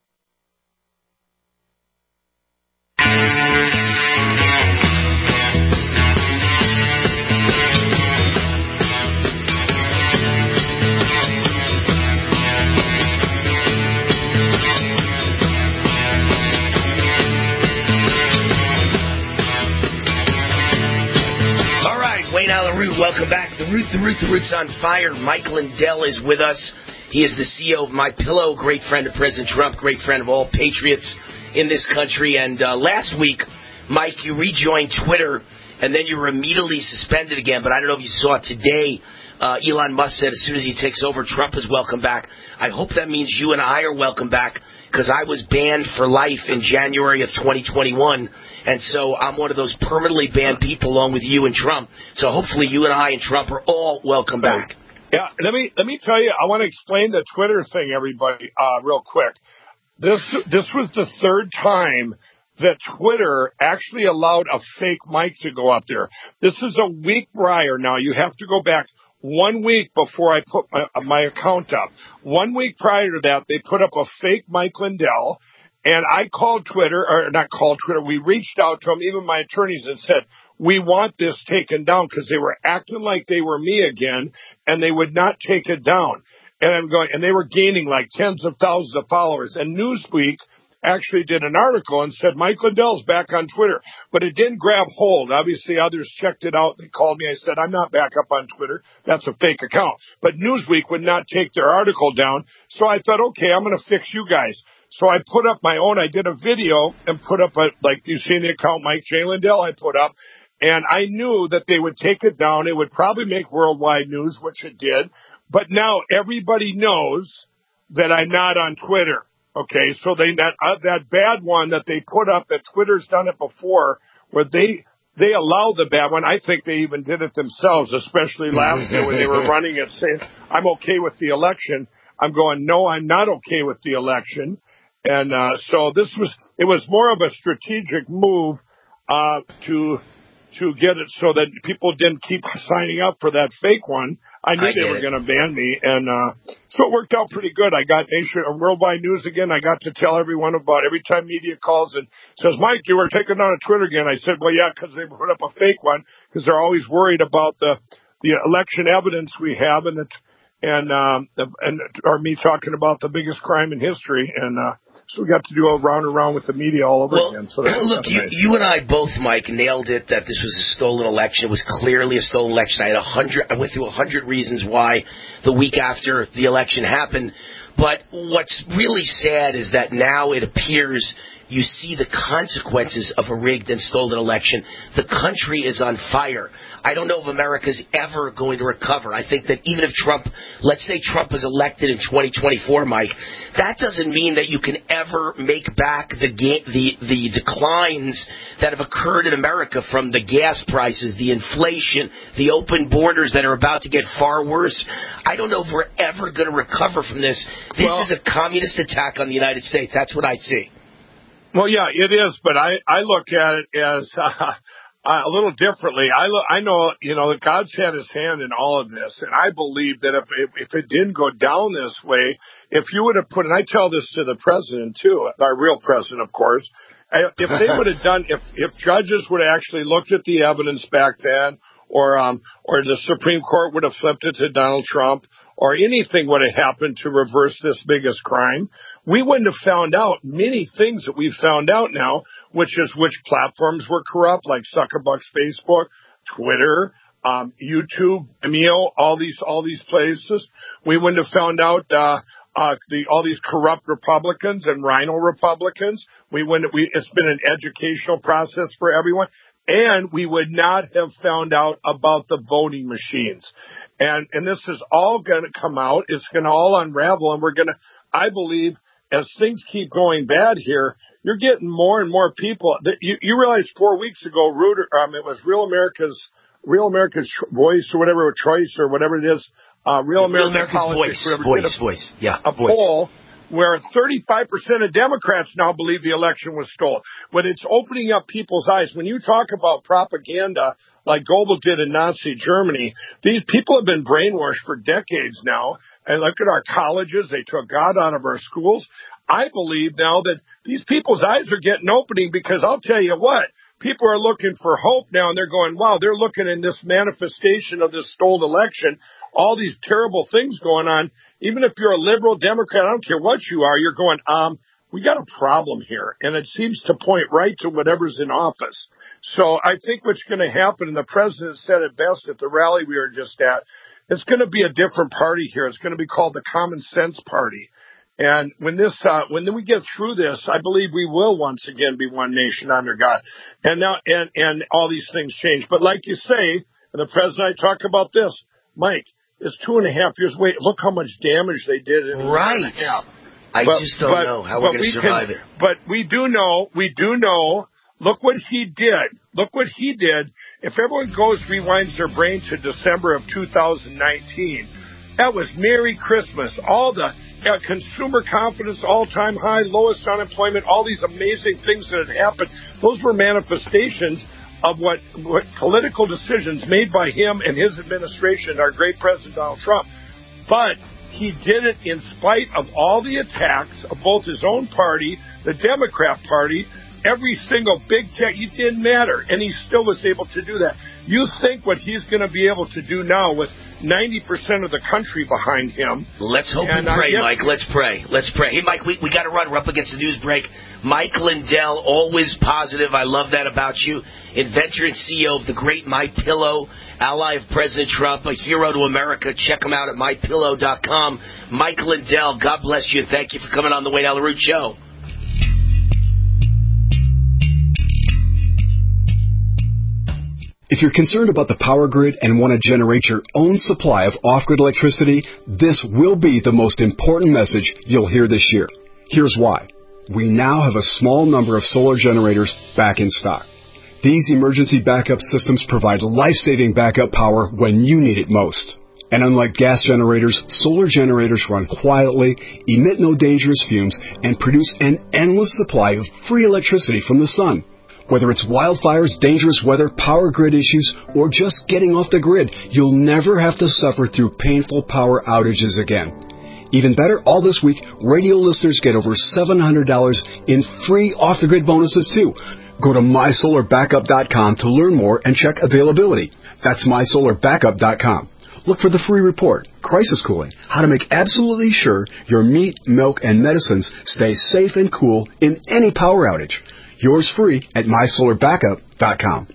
Wayne Allen Root, welcome back. The Root, the Root, the Root's on fire. Mike Lindell is with us. He is the C E O of MyPillow, great friend of President Trump, great friend of all patriots in this country. And uh, last week, Mike, you rejoined Twitter, and then you were immediately suspended again. But I don't know if you saw it today. Uh, Elon Musk said as soon as he takes over, Trump is welcome back. I hope that means you and I are welcome back, because I was banned for life in January of twenty twenty-one. And so I'm one of those permanently banned people along with you and Trump. So hopefully you and I and Trump are all welcome back. Yeah, let me let me tell you, I want to explain the Twitter thing, everybody, uh, real quick. This this was the third time that Twitter actually allowed a fake mic to go up there. This is a week prior now. You have to go back one week before I put my, my account up. One week prior to that, they put up a fake Mike Lindell. And I called Twitter, or not called Twitter, we reached out to them, even my attorneys, and said, we want this taken down, because they were acting like they were me again, and they would not take it down. And I'm going, and they were gaining like tens of thousands of followers. And Newsweek actually did an article and said, Mike Lindell's back on Twitter. But it didn't grab hold. Obviously, others checked it out. They called me. I said, I'm not back up on Twitter. That's a fake account. But Newsweek would not take their article down. So I thought, okay, I'm going to fix you guys. So I put up my own. I did a video and put up a, like you've seen the account, Mike J. Lindell, I put up. And I knew that they would take it down. It would probably make worldwide news, which it did. But now everybody knows that I'm not on Twitter. Okay, so they that uh, that bad one that they put up, that Twitter's done it before, where they they allow the bad one. I think they even did it themselves, especially last year when they were running it, saying, I'm okay with the election. I'm going, no, I'm not okay with the election. And uh, so this was, it was more of a strategic move uh, to to get it so that people didn't keep signing up for that fake one. I knew I they were going to ban me, and uh, so it worked out pretty good. I got nation or worldwide news again. I got to tell everyone about every time media calls and says, Mike, you were taken down on Twitter again. I said, well, yeah, because they put up a fake one, because they're always worried about the the election evidence we have, and it, and um, and or me talking about the biggest crime in history, and uh, so we got to do a round and round with the media all over well, again. So that look, you, nice. you and I both, Mike, nailed it that this was a stolen election. It was clearly a stolen election. I had a hundred. I went through a hundred reasons why the week after the election happened. But what's really sad is that now it appears you see the consequences of a rigged and stolen election. The country is on fire. I don't know if America's ever going to recover. I think that even if Trump, let's say Trump is elected in twenty twenty-four, Mike, that doesn't mean that you can ever make back the ga- the the declines that have occurred in America from the gas prices, the inflation, the open borders that are about to get far worse. I don't know if we're ever going to recover from this. This well, is a communist attack on the United States. That's what I see. Well, yeah, it is, but I, I look at it as uh, a little differently. I, lo- I know, you know, that God's had his hand in all of this, and I believe that if, if if it didn't go down this way, if you would have put, and I tell this to the president too, our real president, of course, if they would have done, if if judges would have actually looked at the evidence back then, or um or the Supreme Court would have flipped it to Donald Trump, or anything would have happened to reverse this biggest crime, we wouldn't have found out many things that we've found out now, which is which platforms were corrupt, like Zuckerberg's Facebook, Twitter, um, YouTube, Vimeo, all these all these places. We wouldn't have found out uh, uh, the all these corrupt Republicans and Rhino Republicans. We wouldn't. We it's been an educational process for everyone. And we would not have found out about the voting machines. And and this is all going to come out. It's going to all unravel. And we're going to, I believe, as things keep going bad here, you're getting more and more people. That you, you realize four weeks ago, Reuter, um, it was Real America's, Real America's Voice or whatever, Choice or whatever it is. Uh, Real, Real America's, America's Politics, Voice. Voice, a, voice. Yeah. A voice. poll where thirty-five percent of Democrats now believe the election was stolen. But it's opening up people's eyes. When you talk about propaganda like Goebbels did in Nazi Germany, these people have been brainwashed for decades now. And look at our colleges. They took God out of our schools. I believe now that these people's eyes are getting opening, because I'll tell you what, people are looking for hope now, and they're going, wow, they're looking in this manifestation of this stolen election, all these terrible things going on. Even if you're a liberal Democrat, I don't care what you are, you're going, um, we got a problem here. And it seems to point right to whatever's in office. So I think what's going to happen, and the president said it best at the rally we were just at, it's going to be a different party here. It's going to be called the Common Sense Party. And when this, uh, when we get through this, I believe we will once again be one nation under God. And now, and, and all these things change. But like you say, and the president, I talk about this, Mike, it's two and a half years. Wait, look how much damage they did in a right. year and a half. I but, just don't but, know how we're going to survive can, it. But we do know, we do know, look what he did. Look what he did. If everyone goes, rewinds their brain to December of two thousand nineteen, that was Merry Christmas. All the uh, consumer confidence, all-time high, lowest unemployment, all these amazing things that had happened, those were manifestations of what, what political decisions made by him and his administration, our great President Donald Trump. But he did it in spite of all the attacks of both his own party, the Democrat Party, every single big tech. It didn't matter, and he still was able to do that. You think what he's going to be able to do now with ninety percent of the country behind him. Let's hope and, and pray, uh, Mike. Let's pray. Let's pray. Hey, Mike, we, we got to run. We're up against the news break. Mike Lindell, always positive. I love that about you. Inventor and C E O of the great MyPillow, ally of President Trump, a hero to America. Check him out at my pillow dot com. Mike Lindell, God bless you, and thank you for coming on the Wayne Allyn Root Show. If you're concerned about the power grid and want to generate your own supply of off-grid electricity, this will be the most important message you'll hear this year. Here's why. We now have a small number of solar generators back in stock. These emergency backup systems provide life-saving backup power when you need it most. And unlike gas generators, solar generators run quietly, emit no dangerous fumes, and produce an endless supply of free electricity from the sun. Whether it's wildfires, dangerous weather, power grid issues, or just getting off the grid, you'll never have to suffer through painful power outages again. Even better, all this week, radio listeners get over seven hundred dollars in free off-the-grid bonuses, too. Go to my solar backup dot com to learn more and check availability. That's my solar backup dot com. Look for the free report, Crisis Cooling, how to make absolutely sure your meat, milk, and medicines stay safe and cool in any power outage. Yours free at my solar backup dot com.